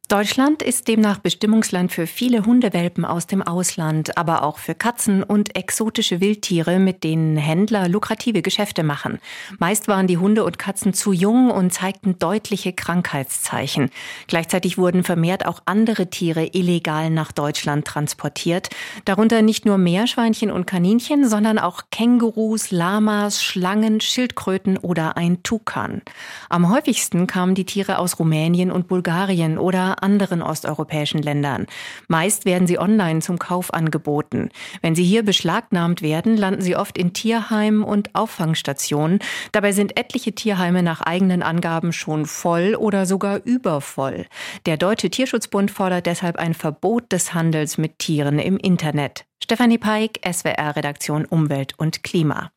Deutschland ist demnach Bestimmungsland für viele Hundewelpen aus dem Ausland, aber auch für Katzen und exotische Wildtiere, mit denen Händler lukrative Geschäfte machen. Meist waren die Hunde und Katzen zu jung und zeigten deutliche Krankheitszeichen. Gleichzeitig wurden vermehrt auch andere Tiere illegal nach Deutschland transportiert. Darunter nicht nur Meerschweinchen und Kaninchen, sondern auch Kängurus, Lamas, Schlangen, Schildkröten oder ein Tukan. Am häufigsten kamen die Tiere aus Rumänien und Bulgarien oder anderen osteuropäischen Ländern. Meist werden sie online zum Kauf angeboten. Wenn sie hier beschlagnahmt werden, landen sie oft in Tierheimen und Auffangstationen. Dabei sind etliche Tierheime nach eigenen Angaben schon voll oder sogar übervoll. Der Deutsche Tierschutzbund fordert deshalb ein Verbot des Handels mit Tieren im Internet. Stefanie Peik, SWR-Redaktion Umwelt und Klima.